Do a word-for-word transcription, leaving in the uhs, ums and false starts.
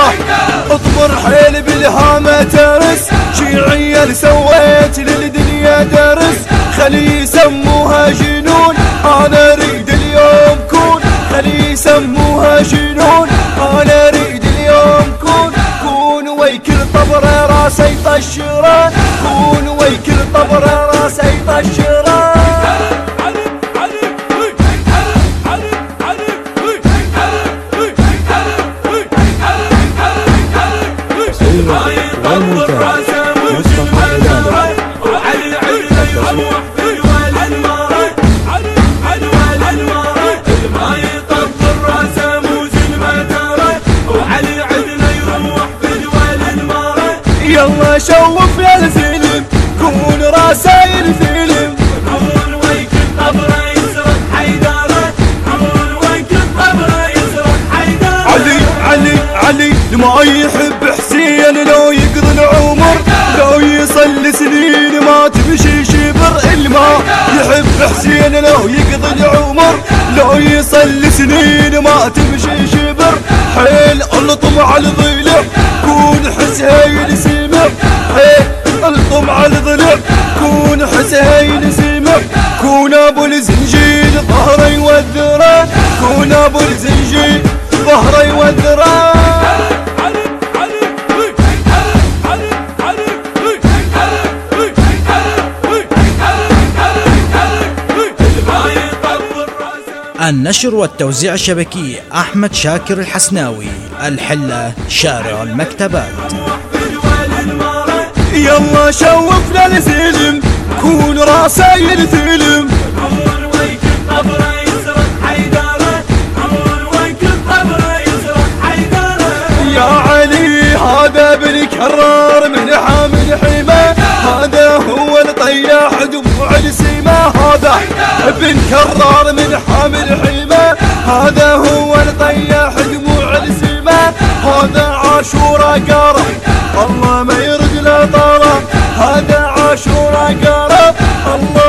حيدره اطمر حيل بالهامة ترس شيعية سويت للدنيا درس خلي يسموها جنون انا اريد اليوم كون خلي يسموها جنون انا اريد اليوم كون كون ويكل طبره راسه يطشران كون ويكل طبره راسه يطشران يلا شوف يا الفيلم كون راسايل فيلم كون ويكل طبره يسرق حيدره كون ويكل طبره يسرق حيدره علي علي علي ما يحب حسين لو يقضي العمر لو يصلي سنين ما تمشي شبر الماء يحب حسين لو يقضي العمر لو يصلي سنين ما تمشي شبر حيل الطم على الضلع كون حسين سمع حيل الطم على الضلع كون حسين سمع كون ابو الزنجيل ظهره يودران كون ابو الزنجيل ظهره يودران النشر والتوزيع الشبكي أحمد شاكر الحسناوي الحلة شارع المكتبات. يلا شوفنا الفيلم كون راسايل فيلم كون ويكل طبره يسرق حيدره كون ويكل طبره يسرق حيدره يا علي هذا بن كرار من حامل حماه هذا هو الطياح دموع السما هذا ابن كرار من حامل حماه هذا هو الطياح دموع السما هذا عاشورا قرب الله ما يرد له طرف هذا عاشورا قرب الله